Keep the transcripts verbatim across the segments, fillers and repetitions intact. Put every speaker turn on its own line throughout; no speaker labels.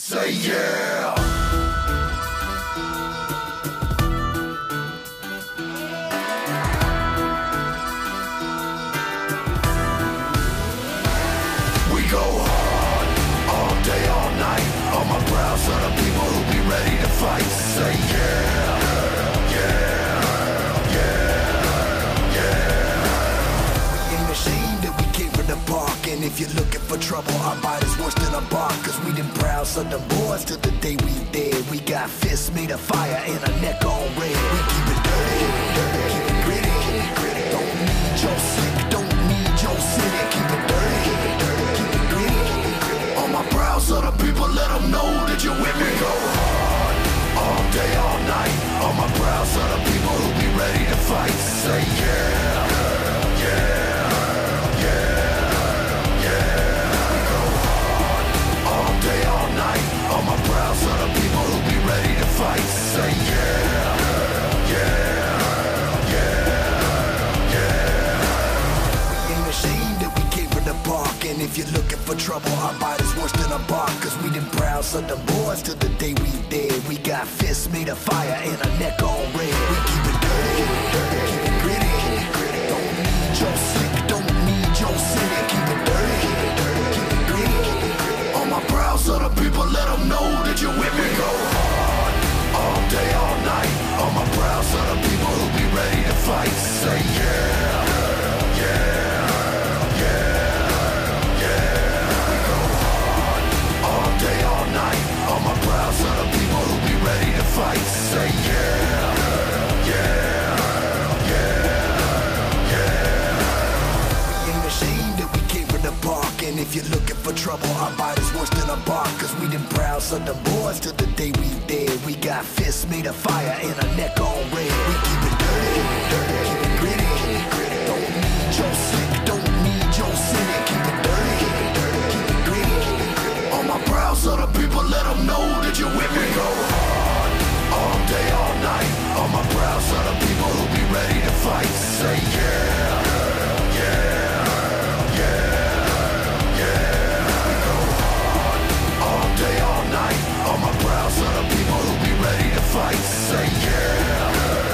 Say yeah. We go hard, all day, all night. On my brows are the people who be ready to fight. Say yeah, yeah, yeah, yeah. We ain't ashamed that we came from the park. And if you're looking for trouble, our bite is worse than a bark. Cause we done proud son them boys till the day we dead. We got fists made of fire and a neck on red. We keep it dirty, dirty, keep it gritty, keep it gritty. Don't need your slick, don't need your city. Keep it dirty, keep it dirty, keep it gritty, keep it gritty. On my brows are the people, let them know that you're with me. Go hard, all day, all night. On my brows are the people who be ready to fight. Say yeah, yeah. On my brows are the people who be ready to fight. Say yeah, yeah, yeah, yeah. We ain't ashamed that we came from the park. And if you're looking for trouble, our bite is worse than a bark. Cause we done proud son them boys till the day we dead. We got fists made of fire and a neck on red. We keep it dirty, dirty, keep it gritty, keep it gritty. Don't need your slick, don't need your city. Keep it dirty, keep it dirty, keep it gritty, keep it gritty. On my brows are the people, let them know that you're with me. Go hard, all day, all night. On my brows are the people who be ready to fight. Say yeah, yeah, yeah, yeah. We go hard, all day, all night. On my brows are the people who be ready to fight. Say yeah, yeah, yeah, yeah. We ain't ashamed that we came from the park. And if you're looking for trouble, our bite is worse than a bark. Cause we done proud son them boys till the day we dead. We got fists made of fire and a neck on red. We keep it dirty, dirty, keep it gritty, keep it gritty. Don't need your slick, don't need your city. Keep it dirty, keep it dirty, keep it gritty, keep it gritty. On my brows are the people, let them know that you're with me. Go hard, all day, all night. On my brows are the people who be ready to fight. Say yeah, yeah. On my brows are the people who be ready to fight. Say yeah,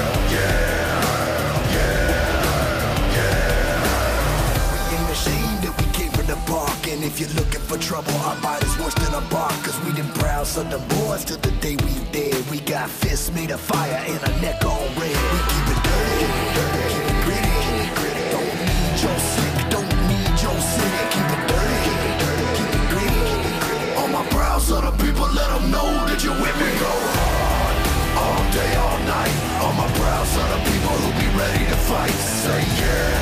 yeah, yeah, yeah. We ain't ashamed that we came from the park. And if you're looking for trouble, our bite is worse than a bark. Cause we done proud son them boys till the day we dead. We got fists made of fire and a neck on red. We keep it dirty, dirty, keep it gritty, keep it gritty. Don't need your slick, don't need your city. Keep it dirty, keep it dirty, keep it gritty, keep it gritty. On my brows are the people, let them know that you're with me. Go hard, all day, all night. On my brows are the people who be ready to fight. Say yeah.